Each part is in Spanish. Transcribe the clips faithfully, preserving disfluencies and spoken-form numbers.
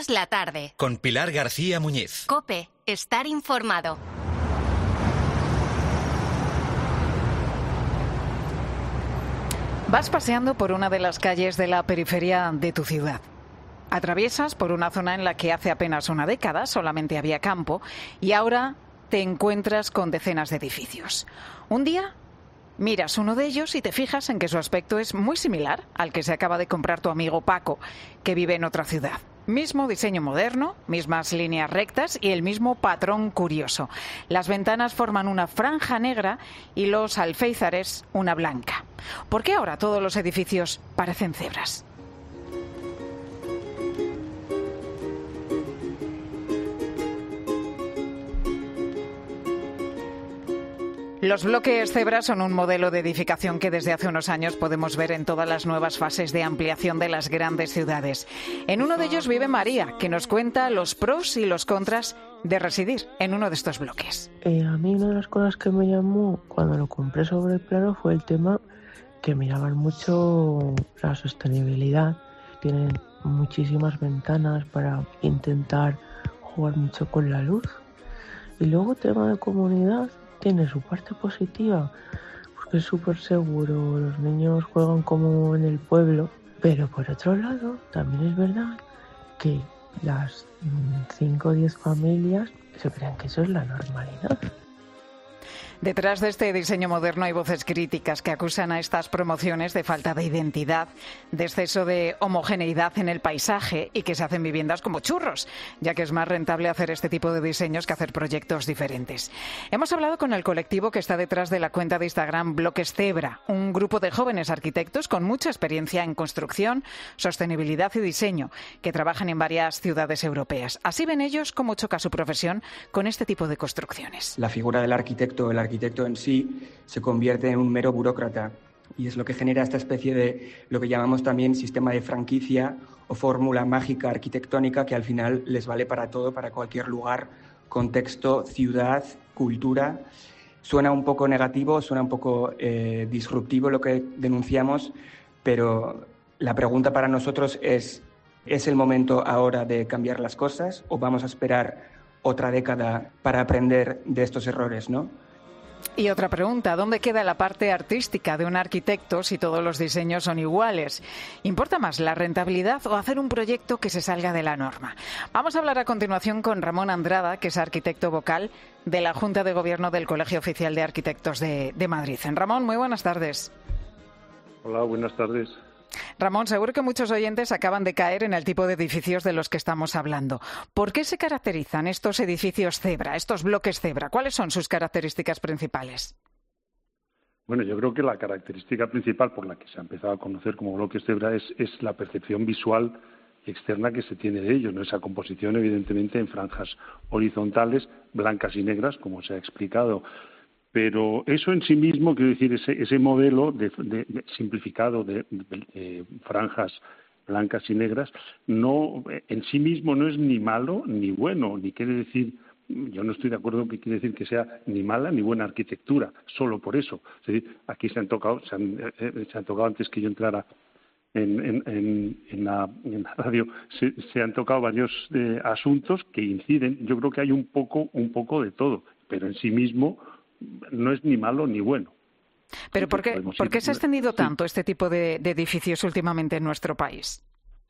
La tarde. Con Pilar García Muñiz. COPE. Estar informado. Vas paseando por una de las calles de la periferia de tu ciudad. Atraviesas por una zona en la que hace apenas una década solamente había campo y ahora te encuentras con decenas de edificios. Un día miras uno de ellos y te fijas en que su aspecto es muy similar al que se acaba de comprar tu amigo Paco, que vive en otra ciudad. Mismo diseño moderno, mismas líneas rectas y el mismo patrón curioso. Las ventanas forman una franja negra y los alféizares una blanca. ¿Por qué ahora todos los edificios parecen cebras? Los bloques cebra son un modelo de edificación que desde hace unos años podemos ver en todas las nuevas fases de ampliación de las grandes ciudades. En uno de ellos vive María, que nos cuenta los pros y los contras de residir en uno de estos bloques. Eh, a mí una de las cosas que me llamó cuando lo compré sobre el plano fue el tema que miraban mucho la sostenibilidad. Tienen muchísimas ventanas para intentar jugar mucho con la luz. Y luego tema de comunidad. Tiene su parte positiva, porque es súper seguro, los niños juegan como en el pueblo, pero por otro lado también es verdad que las cinco o diez familias se creen que eso es la normalidad. Detrás de este diseño moderno hay voces críticas que acusan a estas promociones de falta de identidad, de exceso de homogeneidad en el paisaje y que se hacen viviendas como churros, ya que es más rentable hacer este tipo de diseños que hacer proyectos diferentes. Hemos hablado con el colectivo que está detrás de la cuenta de Instagram Bloques Cebra, un grupo de jóvenes arquitectos con mucha experiencia en construcción, sostenibilidad y diseño, que trabajan en varias ciudades europeas. Así ven ellos cómo choca su profesión con este tipo de construcciones. La figura del arquitecto, el arquitecto El arquitecto en sí se convierte en un mero burócrata y es lo que genera esta especie de lo que llamamos también sistema de franquicia o fórmula mágica arquitectónica que al final les vale para todo, para cualquier lugar, contexto, ciudad, cultura. Suena un poco negativo, suena un poco eh, disruptivo lo que denunciamos, pero la pregunta para nosotros es, ¿es el momento ahora de cambiar las cosas o vamos a esperar otra década para aprender de estos errores, ¿no? Y otra pregunta, ¿dónde queda la parte artística de un arquitecto si todos los diseños son iguales? ¿Importa más la rentabilidad o hacer un proyecto que se salga de la norma? Vamos a hablar a continuación con Ramón Andrada, que es arquitecto vocal de la Junta de Gobierno del Colegio Oficial de Arquitectos de, de Madrid. Ramón, muy buenas tardes. Hola, buenas tardes. Ramón, seguro que muchos oyentes acaban de caer en el tipo de edificios de los que estamos hablando. ¿Por qué se caracterizan estos edificios cebra, estos bloques cebra? ¿Cuáles son sus características principales? Bueno, yo creo que la característica principal por la que se ha empezado a conocer como bloques cebra es, es la percepción visual externa que se tiene de ellos, ¿no? Esa composición, evidentemente, en franjas horizontales, blancas y negras, como se ha explicado. Pero eso en sí mismo, quiero decir, ese, ese modelo de, de, de simplificado de, de, de franjas blancas y negras, no en sí mismo no es ni malo ni bueno, ni quiere decir, yo no estoy de acuerdo que quiere decir que sea ni mala ni buena arquitectura, solo por eso. Es decir, aquí se han tocado, se han, eh, se han tocado antes que yo entrara en, en, en, en, la, en la radio, se, se han tocado varios eh, asuntos que inciden. Yo creo que hay un poco, un poco de todo, pero en sí mismo no es ni malo ni bueno. ¿Pero por qué, ¿por qué se ha extendido tanto este tipo de, de edificios últimamente en nuestro país?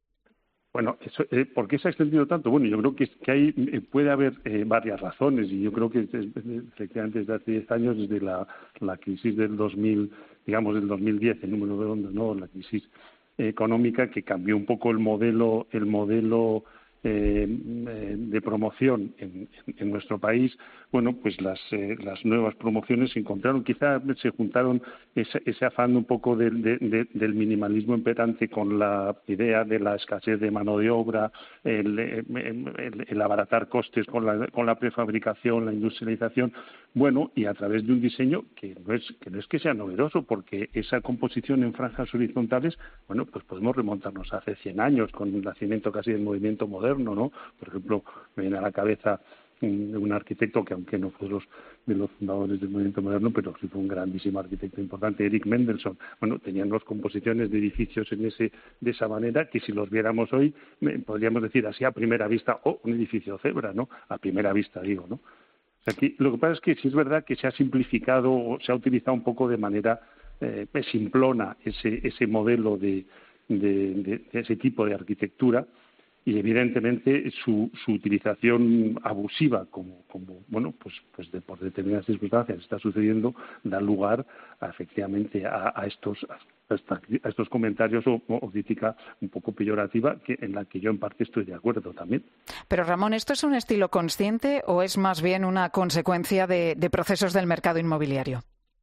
Bueno, eso, eh, ¿por qué se ha extendido tanto? Bueno, yo creo que, que hay, eh, puede haber eh, varias razones y yo creo que efectivamente desde hace diez años, desde la, la crisis del dos mil, digamos del dos mil diez, el número de ondas, ¿no? La crisis eh, económica que cambió un poco el modelo, el modelo Eh, de promoción en, en nuestro país. Bueno, pues las, eh, las nuevas promociones se encontraron, quizá se juntaron ese, ese afán un poco de, de, de, del minimalismo imperante con la idea de la escasez de mano de obra, el, el, el abaratar costes con la, con la prefabricación, la industrialización. Bueno, y a través de un diseño que no es que no es que sea novedoso, porque esa composición en franjas horizontales, bueno, pues podemos remontarnos a hace cien años con el nacimiento casi del movimiento moderno, ¿no? Por ejemplo, me viene a la cabeza un, un arquitecto que, aunque no fue los, de los fundadores del movimiento moderno, pero sí fue un grandísimo arquitecto importante, Erik Mendelsohn. Bueno, tenían dos composiciones de edificios en ese, de esa manera, que si los viéramos hoy, podríamos decir así a primera vista, oh, un edificio Zebra, ¿no? A primera vista, digo, ¿no? O sea, que, lo que pasa es que sí es verdad que se ha simplificado o se ha utilizado un poco de manera eh, simplona ese, ese modelo de, de, de, de ese tipo de arquitectura, y evidentemente su, su utilización abusiva como, como bueno pues pues de, por determinadas circunstancias está sucediendo, da lugar a, efectivamente a, a estos a, esta, a estos comentarios o, o crítica un poco peyorativa, que en la que yo en parte estoy de acuerdo también. Pero Ramón, ¿esto es un estilo consciente o es más bien una consecuencia de, de procesos del mercado inmobiliario?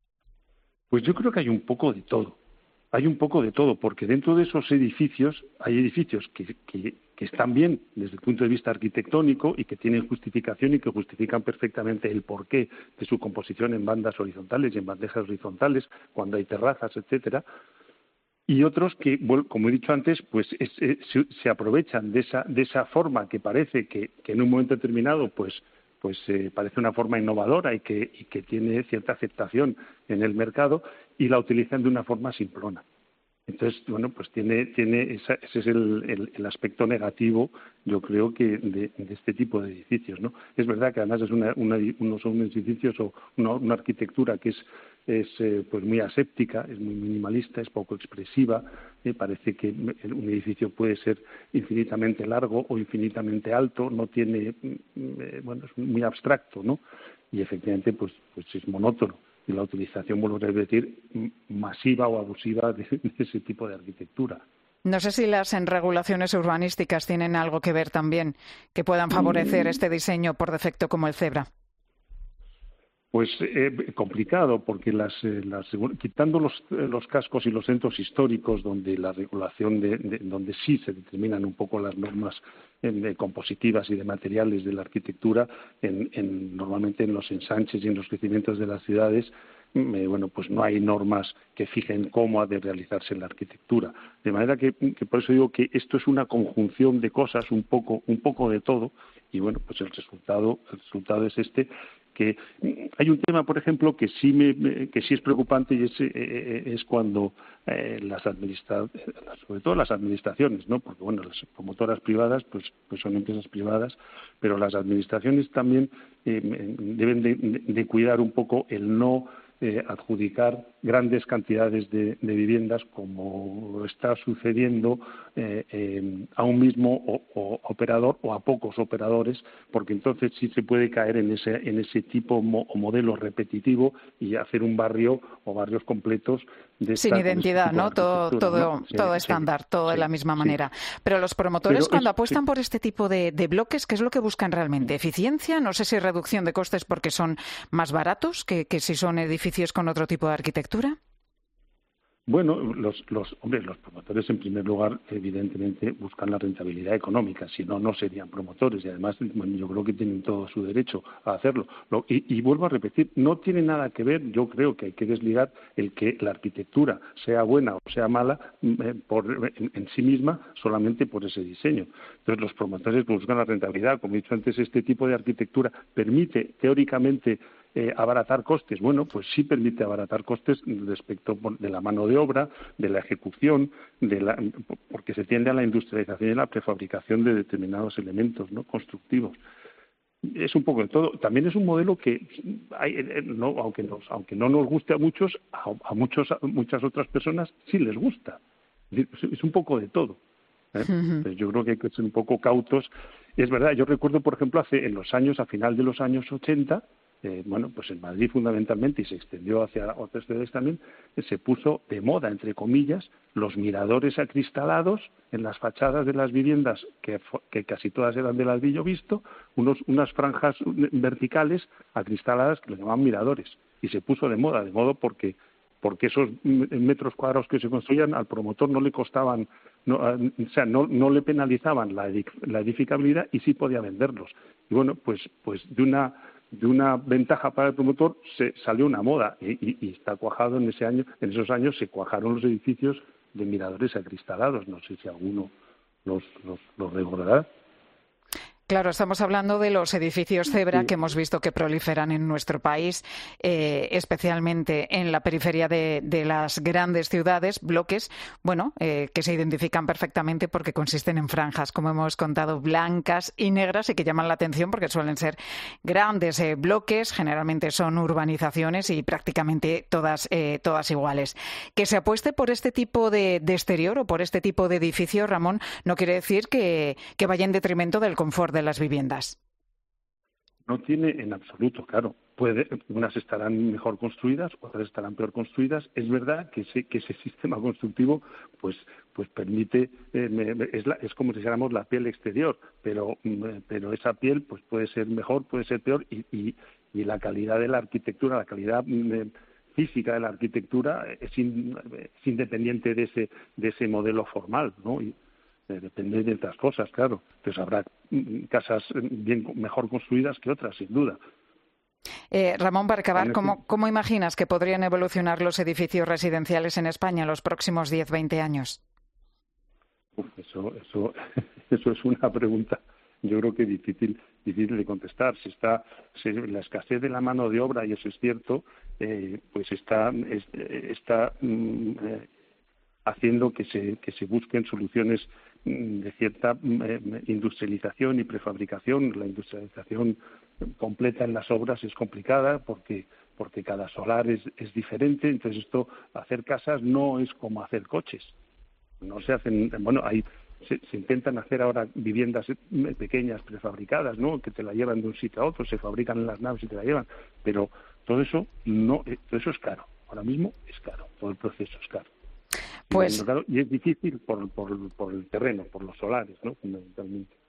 Pues yo creo que hay un poco de todo. Hay un poco de todo, porque dentro de esos edificios hay edificios que, que, que están bien desde el punto de vista arquitectónico y que tienen justificación y que justifican perfectamente el porqué de su composición en bandas horizontales y en bandejas horizontales, cuando hay terrazas, etcétera. Y otros que, como he dicho antes, pues es, es, se aprovechan de esa, de esa forma que parece que, que en un momento determinado pues pues eh, parece una forma innovadora y que, y que tiene cierta aceptación en el mercado, y la utilizan de una forma simplona. Entonces, bueno, pues tiene, tiene esa, ese es el, el, el aspecto negativo, yo creo, que de, de este tipo de edificios, ¿no? Es verdad que además es una, una, unos son unos edificios o una, una arquitectura que es, es eh, pues muy aséptica, es muy minimalista, es poco expresiva. Eh, parece que un edificio puede ser infinitamente largo o infinitamente alto, no tiene, eh, bueno, es muy abstracto, ¿no? Y efectivamente, pues, pues es monótono. Y la utilización, vuelvo a repetir, masiva o abusiva de, de ese tipo de arquitectura. No sé si las regulaciones urbanísticas tienen algo que ver también, que puedan favorecer este diseño por defecto como el Zebra. Pues eh, complicado, porque las, eh, las, quitando los, eh, los cascos y los centros históricos, donde la regulación, de, de, donde sí se determinan un poco las normas eh, compositivas y de materiales de la arquitectura, en, en, normalmente en los ensanches y en los crecimientos de las ciudades, eh, bueno, pues no hay normas que fijen cómo ha de realizarse la arquitectura. De manera que, que por eso digo que esto es una conjunción de cosas, un poco, un poco de todo, y bueno, pues el resultado, el resultado es este. Que hay un tema, por ejemplo, que sí me, que sí es preocupante, y es, eh, es cuando eh, las administra sobre todo las administraciones, ¿no? Porque bueno, las promotoras privadas pues, pues son empresas privadas, pero las administraciones también eh, deben de, de cuidar un poco el no eh, adjudicar grandes cantidades de, de viviendas, como está sucediendo eh, eh, a un mismo o, o operador o a pocos operadores, porque entonces sí se puede caer en ese, en ese tipo mo, o modelo repetitivo y hacer un barrio o barrios completos de esta, sin identidad, este ¿no? Todo, todo, ¿no? Sí, todo sí, estándar, todo sí, de la misma sí. manera. Pero los promotores, Pero cuando es, apuestan sí. por este tipo de, de bloques, ¿qué es lo que buscan realmente? ¿Eficiencia? No sé si reducción de costes porque son más baratos que, que si son edificios con otro tipo de arquitectura. Bueno, los, los, hombre, los promotores en primer lugar evidentemente buscan la rentabilidad económica, si no, no serían promotores, y además bueno, yo creo que tienen todo su derecho a hacerlo. Lo, y, y vuelvo a repetir, no tiene nada que ver, yo creo que hay que desligar el que la arquitectura sea buena o sea mala eh, por, en, en sí misma solamente por ese diseño. Entonces los promotores buscan la rentabilidad, como he dicho antes, este tipo de arquitectura permite teóricamente Eh, abaratar costes. Bueno, pues sí permite abaratar costes respecto de la mano de obra, de la ejecución, de la, porque se tiende a la industrialización y la prefabricación de determinados elementos, ¿no?, constructivos. Es un poco de todo. También es un modelo que, hay, no, aunque, nos, aunque no nos guste a muchos, a, a, muchos, a muchas otras personas sí les gusta. Es, es un poco de todo. ¿eh? Entonces, yo creo que hay que ser un poco cautos. Es verdad, yo recuerdo, por ejemplo, hace en los años, a final de los años ochenta, Eh, bueno, pues en Madrid fundamentalmente, y se extendió hacia otras ciudades también, eh, se puso de moda, entre comillas, los miradores acristalados en las fachadas de las viviendas, que, que casi todas eran de ladrillo visto, unos, unas franjas verticales acristaladas que le llamaban miradores, y se puso de moda, de modo porque porque esos metros cuadrados que se construían al promotor no le costaban, no, o sea, no, no le penalizaban la, la edificabilidad y sí podía venderlos. Y bueno, pues, pues de una de una ventaja para el promotor se salió una moda y, y, y está cuajado en ese año, en esos años se cuajaron los edificios de miradores acristalados. No sé si alguno los, los, los recordará. Claro, estamos hablando de los edificios Zebra Sí. que hemos visto que proliferan en nuestro país, eh, especialmente en la periferia de, de las grandes ciudades, bloques, bueno, eh, que se identifican perfectamente porque consisten en franjas, como hemos contado, blancas y negras y que llaman la atención porque suelen ser grandes eh, bloques, generalmente son urbanizaciones y prácticamente todas, eh, todas iguales. Que se apueste por este tipo de, de exterior o por este tipo de edificio, Ramón, no quiere decir que, que vaya en detrimento del confort de las viviendas. No tiene en absoluto, claro. Puede, unas estarán mejor construidas, otras estarán peor construidas. Es verdad que ese, que ese sistema constructivo, pues, pues permite, eh, me, es, la, es como si dijéramos la piel exterior, pero, pero esa piel, pues puede ser mejor, puede ser peor, y, y, y la calidad de la arquitectura, la calidad eh, física de la arquitectura es, in, es independiente de ese, de ese modelo formal, ¿no? Y, Eh, depende de otras cosas, claro. Entonces habrá casas bien mejor construidas que otras, sin duda. Eh, Ramón, para acabar, ¿cómo, ¿cómo imaginas que podrían evolucionar los edificios residenciales en España en los próximos diez, veinte años? Uf, eso, eso, eso es una pregunta, yo creo que difícil, difícil de contestar. Si está si la escasez de la mano de obra, y eso es cierto, eh, pues está, es, está eh, haciendo que se, que se busquen soluciones de cierta eh, industrialización y prefabricación. La industrialización completa en las obras es complicada porque porque cada solar es, es diferente. Entonces esto, hacer casas no es como hacer coches. No se hacen, bueno, hay se, se intentan hacer ahora viviendas pequeñas prefabricadas, ¿no? Que te la llevan de un sitio a otro, se fabrican en las naves y te la llevan, pero todo eso no, todo eso es caro. Ahora mismo es caro, todo el proceso es caro. Pues, y es difícil por, por, por el terreno, por los solares, ¿no? Fundamentalmente.